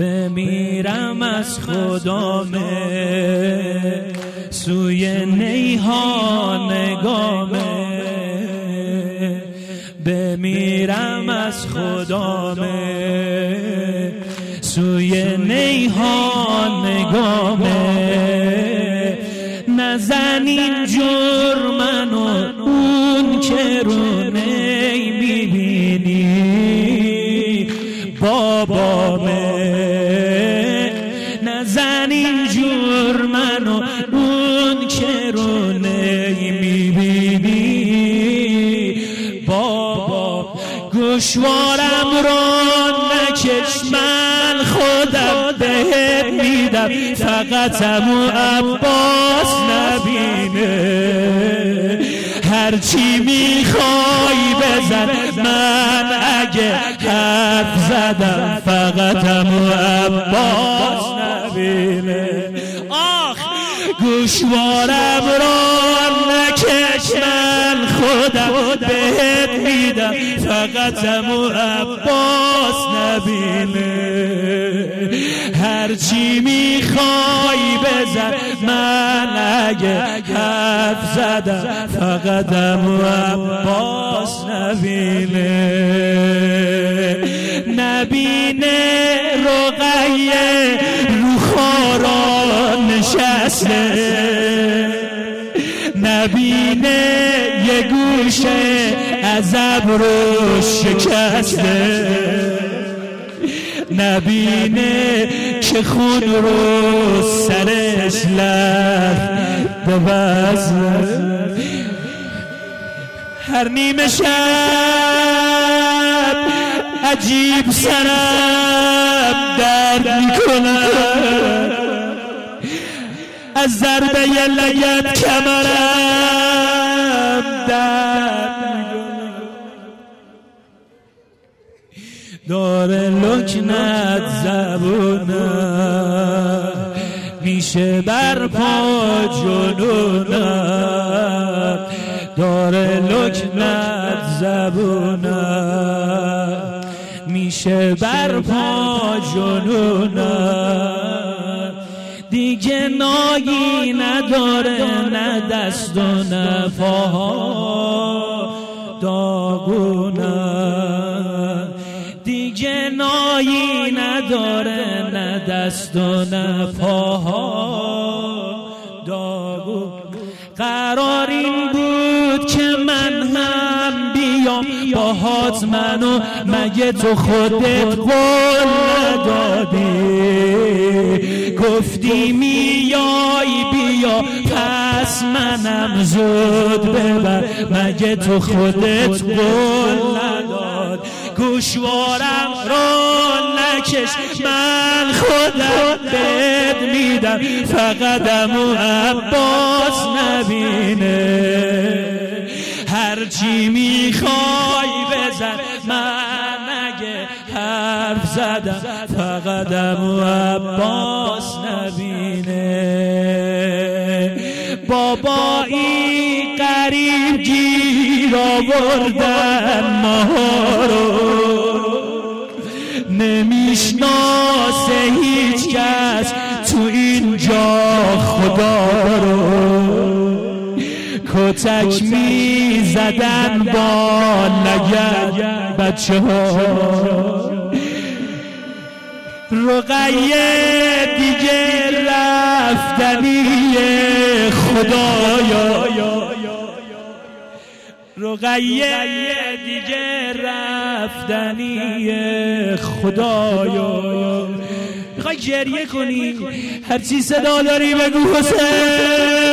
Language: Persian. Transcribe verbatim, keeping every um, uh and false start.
بمیرم از خدامه سوی نیها نگامه بمیرم از خدامه سوی نیها نگامه نزن این جرمن و اون که رو نی میبینی بابامه نزن این جرمن و اون که رو نی میبینی بابا گوشوارم رو نکش من خودم بهت میدم فقط عمو عباس نبینه هرچی میخوای بزن من اگه حرف زدم فقط عمو عباس نبینه آخ گوشوارم رو نکش من خودم بهت میدم فقط عمو عباس نبینه هرچی میخوای بزن من اگه حرف زدم فقط عمو عباس نبینه نبینه رقیه رو خارا نشسته نبینه یه گوشه از ابرو شکسته نبینه که خون رو سرش لخت ببزه هر نیمه شب عجیب سرم درد میکنم از ضربه لگد کمرم درد میکنم داره لکنت زبونم میشه بر پا جنونم داره لکنت زبونم میشه بر پا جنونم دیگه نایی نداره نه دست و نه پاها داغونم دیگه نایی نداره نه دست و نه پاها داغون قرار این بود که من هم بیام باهات منو مگه تو خودت قول ندادی گفتی میای بیا پس منم زود ببر مگه تو خودت قول نداد گوشوارم رو نکش من خودم بهت میدم فقط عمو عباس نبینه هرچی میخوای بزن من اگه حرف زدم فقط عمو عباس نبینه بابایی قریب گیر آوردن ما رو نمیشناسه هیچ کس تو اینجا خدا رو کتک میزدن با لگد بچه ها رقیه دیگه رفتنی خدایا رقیه دیگه رفتنی خدایا میخوای گریه کنی هرچی صدا داری بگو حسین